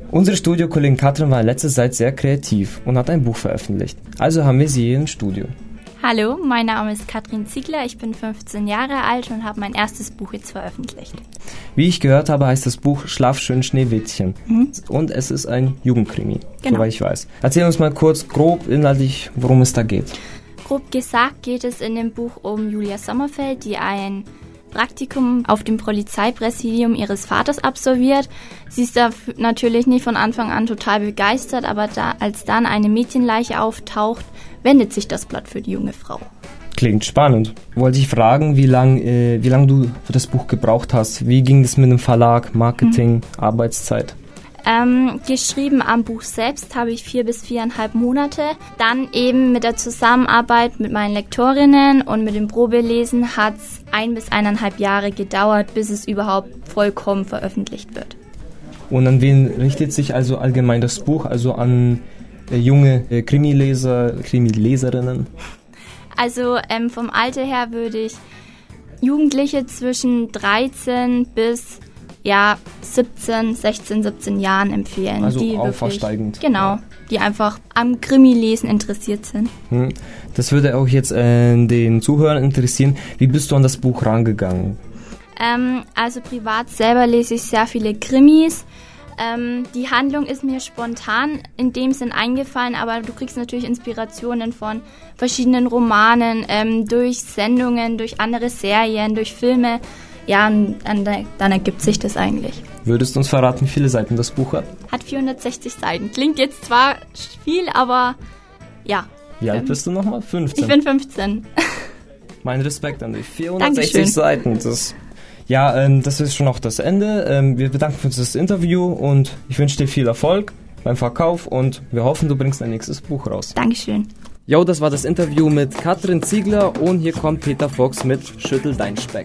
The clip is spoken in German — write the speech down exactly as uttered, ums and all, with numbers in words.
Unsere Studiokollegin Katrin war in letzter Zeit sehr kreativ und hat ein Buch veröffentlicht. Also haben wir sie hier im Studio. Hallo, mein Name ist Katrin Ziegler, ich bin fünfzehn Jahre alt und habe mein erstes Buch jetzt veröffentlicht. Wie ich gehört habe, heißt das Buch Schlaf schön, Schneewittchen. Mhm. Und es ist ein Jugendkrimi, genau. Soweit ich weiß. Erzähl uns mal kurz grob inhaltlich, worum es da geht. Grob gesagt geht es in dem Buch um Julia Sommerfeld, die ein Praktikum auf dem Polizeipräsidium ihres Vaters absolviert. Sie ist da natürlich nicht von Anfang an total begeistert, aber da, als dann eine Mädchenleiche auftaucht, wendet sich das Blatt für die junge Frau. Klingt spannend. Wollte ich fragen, wie lange äh, wie lang du für das Buch gebraucht hast? Wie ging das mit dem Verlag, Marketing, mhm. Arbeitszeit? Ähm, geschrieben am Buch selbst habe ich vier bis viereinhalb Monate. Dann eben mit der Zusammenarbeit mit meinen Lektorinnen und mit dem Probelesen hat es ein bis eineinhalb Jahre gedauert, bis es überhaupt vollkommen veröffentlicht wird. Und an wen richtet sich also allgemein das Buch? Also an äh, junge äh, Krimileser, Krimileserinnen? Also ähm, vom Alter her würde ich Jugendliche zwischen dreizehn bis ja, siebzehn, sechzehn, siebzehn Jahren empfehlen. Also die aufsteigend. Genau, ja. Die einfach am Krimi-Lesen interessiert sind. Hm. Das würde auch jetzt äh, den Zuhörern interessieren. Wie bist du an das Buch rangegangen? Ähm, also privat selber lese ich sehr viele Krimis. Ähm, die Handlung ist mir spontan in dem Sinn eingefallen, aber du kriegst natürlich Inspirationen von verschiedenen Romanen, ähm, durch Sendungen, durch andere Serien, durch Filme. Ja, und dann, dann ergibt sich das eigentlich. Würdest du uns verraten, wie viele Seiten das Buch hat? Hat vierhundertsechzig Seiten. Klingt jetzt zwar viel, aber ja. Wie alt ähm, bist du nochmal? fünfzehn? Ich bin fünfzehn. Mein Respekt an dich. vierhundertsechzig Dankeschön. Seiten. Das, ja, ähm, das ist schon auch das Ende. Ähm, wir bedanken uns für das Interview und ich wünsche dir viel Erfolg beim Verkauf und wir hoffen, du bringst dein nächstes Buch raus. Dankeschön. Jo, das war das Interview mit Katrin Ziegler und hier kommt Peter Fox mit Schüttel dein Speck.